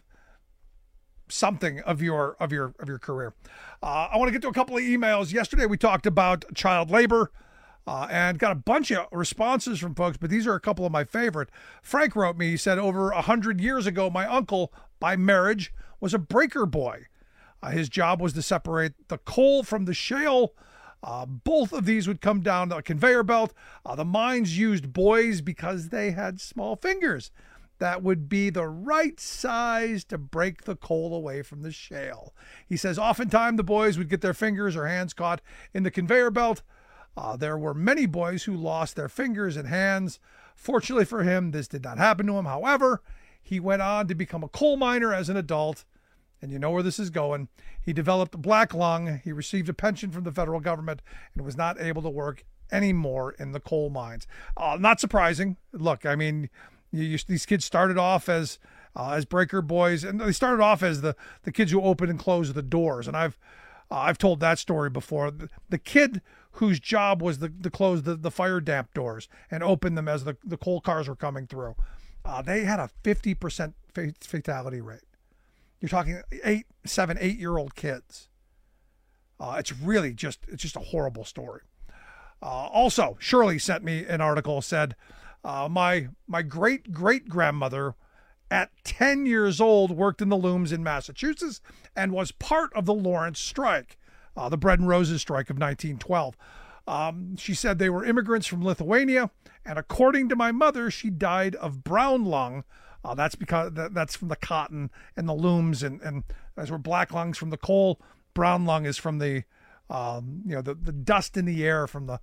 something of your career. I want to get to a couple of emails. Yesterday we talked about child labor and got a bunch of responses from folks, but these are a couple of my favorite. Frank wrote me. He said, over 100 years ago, my uncle, by marriage, was a breaker boy. His job was to separate the coal from the shale. Both of these would come down a conveyor belt. The mines used boys because they had small fingers. That would be the right size to break the coal away from the shale. He says, oftentimes the boys would get their fingers or hands caught in the conveyor belt. There were many boys who lost their fingers and hands. Fortunately for him, this did not happen to him. However, he went on to become a coal miner as an adult. And you know where this is going. He developed a black lung. He received a pension from the federal government and was not able to work anymore in the coal mines. Not surprising. Look, I mean, these kids started off as breaker boys, and they started off as the kids who open and close the doors. And I've told that story before. The kid whose job was to close the fire damp doors and open them as the coal cars were coming through, they had a 50% fatality rate. You're talking 7, 8-year-old kids. It's just a horrible story. Also, Shirley sent me an article, said, my great-great-grandmother at 10 years old worked in the looms in Massachusetts and was part of the Lawrence strike, the Bread and Roses strike of 1912. She said they were immigrants from Lithuania, and according to my mother, she died of brown lung. That's because that's from the cotton and the looms, and those were black lungs from the coal. Brown lung is from the the dust in the air from the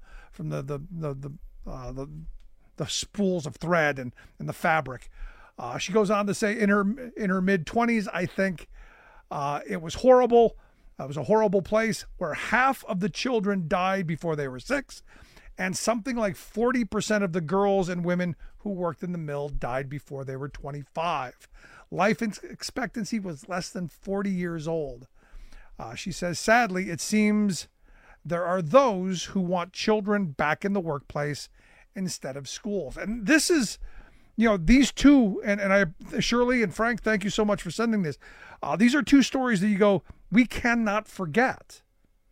spools of thread and the fabric. She goes on to say in her mid-20s, I think it was horrible. It was a horrible place where half of the children died before they were 6, and something like 40% of the girls and women who worked in the mill died before they were 25. Life expectancy was less than 40 years old. She says, sadly, it seems there are those who want children back in the workplace instead of schools. And this is, these two, and Shirley and Frank, thank you so much for sending this. These are two stories that you go, we cannot forget,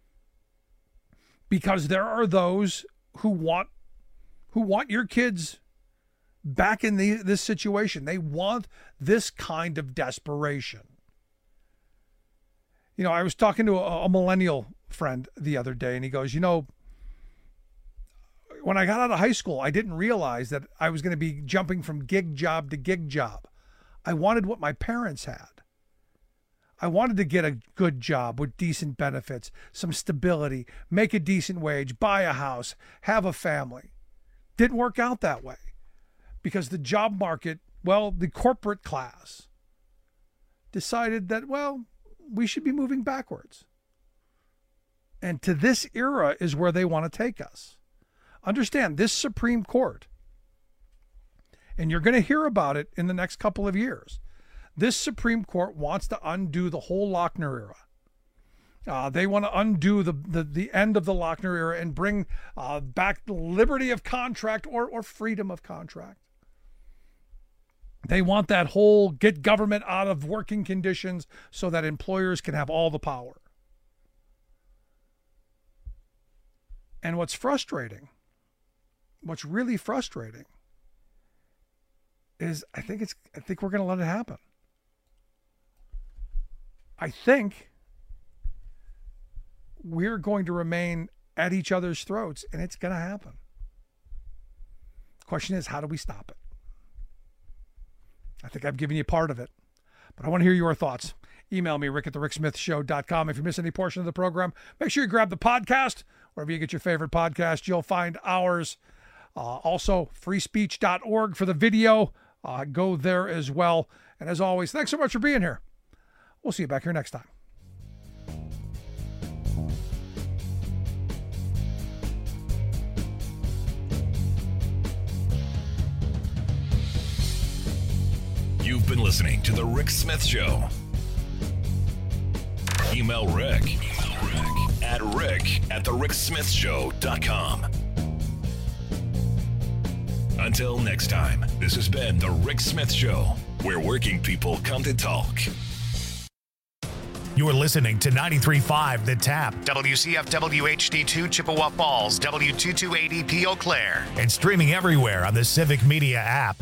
because there are those who want your kids back in this situation. They want this kind of desperation. I was talking to a millennial friend the other day, and he goes, when I got out of high school, I didn't realize that I was going to be jumping from gig job to gig job. I wanted what my parents had. I wanted to get a good job with decent benefits, some stability, make a decent wage, buy a house, have a family. Didn't work out that way because the job market, the corporate class decided that, we should be moving backwards. And to this era is where they want to take us. Understand, this Supreme Court, and you're going to hear about it in the next couple of years, this Supreme Court wants to undo the whole Lochner era. They want to undo the end of the Lochner era and bring back the liberty of contract or freedom of contract. They want that whole get government out of working conditions so that employers can have all the power. And what's really frustrating is I think we're going to let it happen. I think we're going to remain at each other's throats, and it's going to happen. The question is, how do we stop it? I think I've given you part of it, but I want to hear your thoughts. Email me, rick@thericksmithshow.com. If you miss any portion of the program, make sure you grab the podcast. Wherever you get your favorite podcast, you'll find ours. Also, freespeech.org for the video. Go there as well. And as always, thanks so much for being here. We'll see you back here next time. You've been listening to The Rick Smith Show. Email Rick at rick@thericksmithshow.com. Until next time, this has been The Rick Smith Show, where working people come to talk. You're listening to 93.5 The Tap, WCFW HD2 Chippewa Falls, W228EP Eau Claire, and streaming everywhere on the Civic Media app.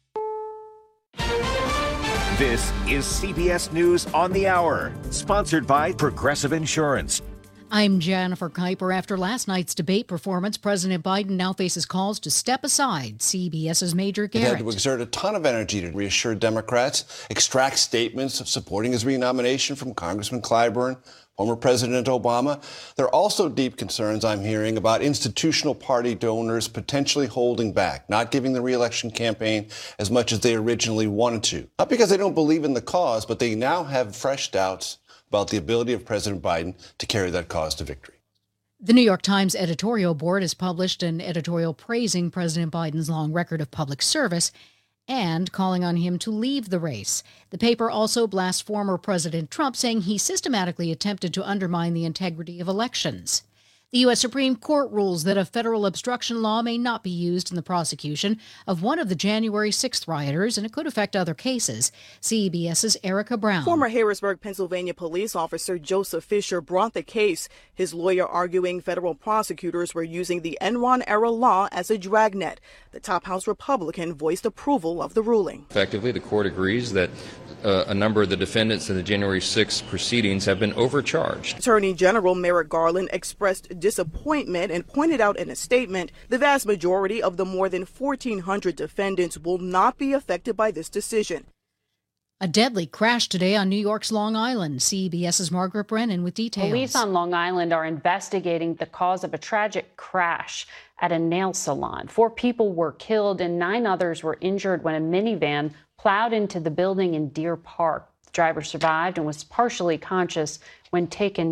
This is CBS News on the Hour, sponsored by Progressive Insurance. I'm Jennifer Kuiper. After last night's debate performance, President Biden now faces calls to step aside. CBS's Major Garrett. He had to exert a ton of energy to reassure Democrats, extract statements supporting his renomination from Congressman Clyburn, former President Obama. There are also deep concerns I'm hearing about institutional party donors potentially holding back, not giving the re-election campaign as much as they originally wanted to. Not because they don't believe in the cause, but they now have fresh doubts about the ability of President Biden to carry that cause to victory. The New York Times editorial board has published an editorial praising President Biden's long record of public service and calling on him to leave the race. The paper also blasts former President Trump, saying he systematically attempted to undermine the integrity of elections. The U.S. Supreme Court rules that a federal obstruction law may not be used in the prosecution of one of the January 6th rioters, and it could affect other cases. CBS's Erica Brown. Former Harrisburg, Pennsylvania police officer Joseph Fisher brought the case, his lawyer arguing federal prosecutors were using the Enron-era law as a dragnet. The top House Republican voiced approval of the ruling. Effectively, the court agrees that a number of the defendants in the January 6th proceedings have been overcharged. Attorney General Merrick Garland expressed disappointment and pointed out in a statement the vast majority of the more than 1,400 defendants will not be affected by this decision. A deadly crash today on New York's Long Island. CBS's Margaret Brennan with details. Police on Long Island are investigating the cause of a tragic crash at a nail salon. 4 people were killed and 9 others were injured when a minivan plowed into the building in Deer Park. The driver survived and was partially conscious when taken